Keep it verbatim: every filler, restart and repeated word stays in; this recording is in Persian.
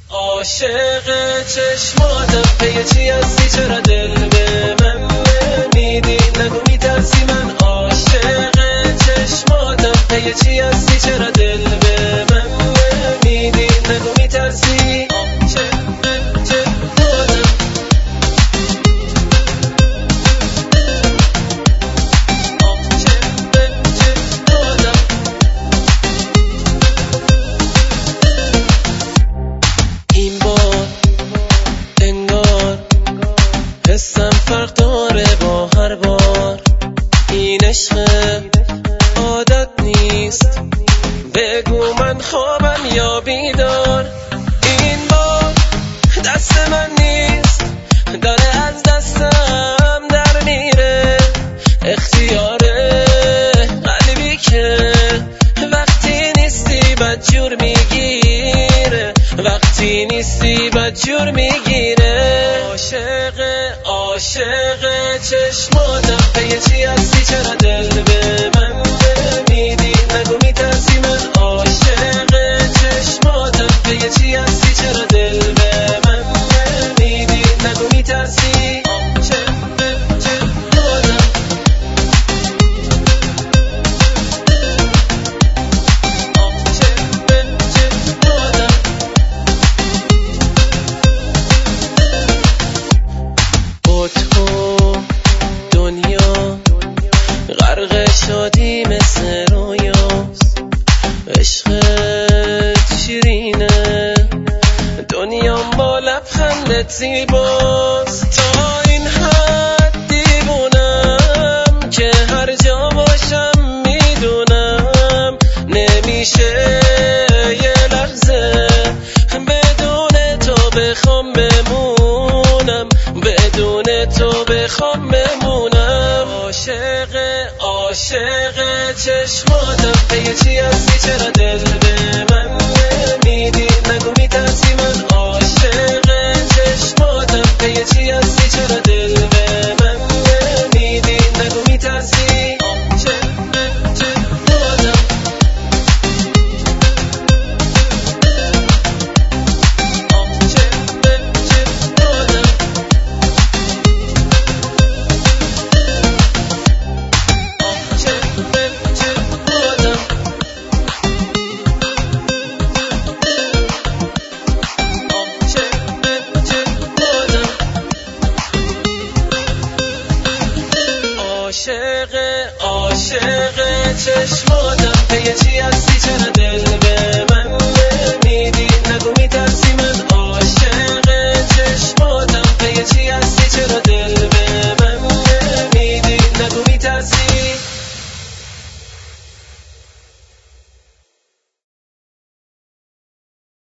عاشق چشماتم پی چی هستی چرا دل به من نمیدی نگو میترسی من عاشق چشماتم پی چی هستی چرا دل به من نمیدی نگو میترسی حسم فرق داره با هر بار این عشق عادت نیست بگو من خوابم یا بیدار این بار دست من نیست داره از دستم در میره اختیار قلبی که وقتی نیستی بدجور میگیره وقتی نیستی بدجور میگیره عاشق عاشق چشماتم پی چی هستی چرا دل به من نمیدی نگو میترسی من عاشق چشماتم پی چی هستی چرا دل به من نمیدی نگو میترسی غرق شادی مثل رویاست عشقت شیرینه دنیا با لبخندت زیباست تا این حد دیوونم که هر جا باشم میدونم نمیشه یه لحظه بدون تو بخوام بمونم بدون تو بخوام بمونم عاشق عاشق چشماتم پی چی هستی چرا دل به من نمیدی نگو میترسی من عاشق چشماتم پی چی هستی چرا دل به من نمیدی نگو میترسی عاشق عاشق چشماتم پی چی